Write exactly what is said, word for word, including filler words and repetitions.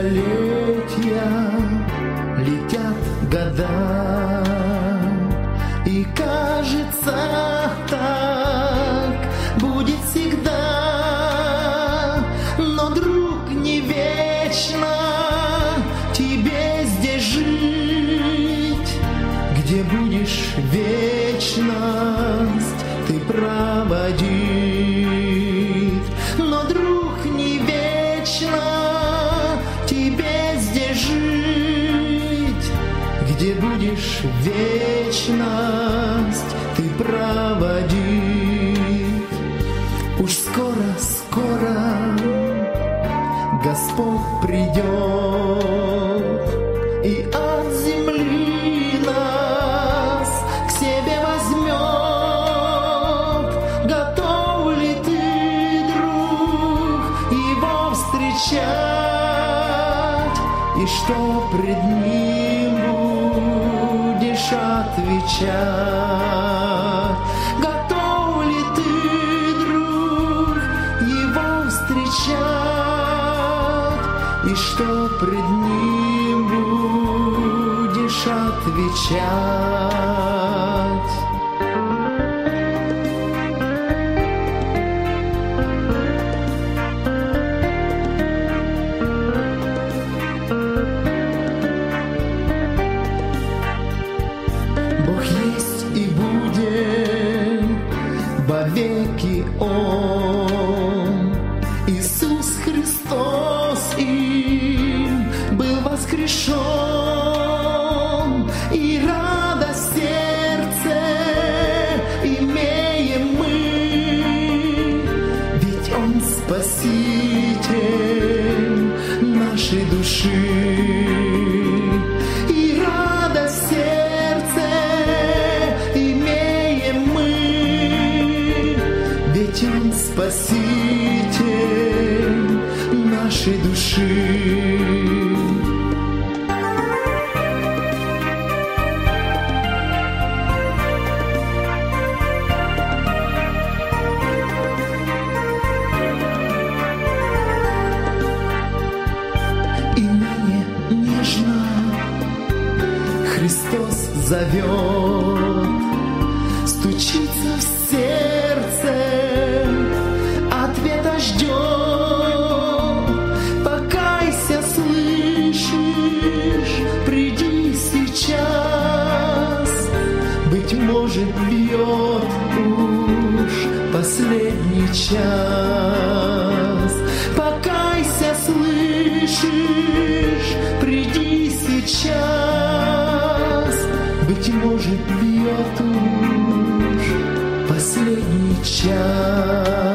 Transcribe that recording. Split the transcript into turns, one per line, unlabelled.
столетия, летят года, и кажется, так будет всегда. Но, друг, не вечно тебе здесь жить, где будешь вечность ты проводить. Но, друг, не вечно тебе здесь жить, где будешь вечность ты проводить. Уж скоро, скоро Господь придет и от земли нас к себе возьмет. Готов ли ты, друг, его встречать? И что пред ним будешь отвечать? Готов ли ты, друг, его встречать? И что пред ним будешь отвечать? Бог есть и будет вовеки Он. Иисус Христос им был воскрешен, и радость в сердце имеем мы, ведь Он Спаситель нашей души. И радость в сердце имеем мы, ведь Он Спаситель нашей души. И ныне нежно Христос зовет, стучится в сердце, ответа ждет. Покайся, слышишь, приди сейчас. Быть может, бьет уж последний час. Покайся, слышишь, приди сейчас. Быть может, бьет уж последний час.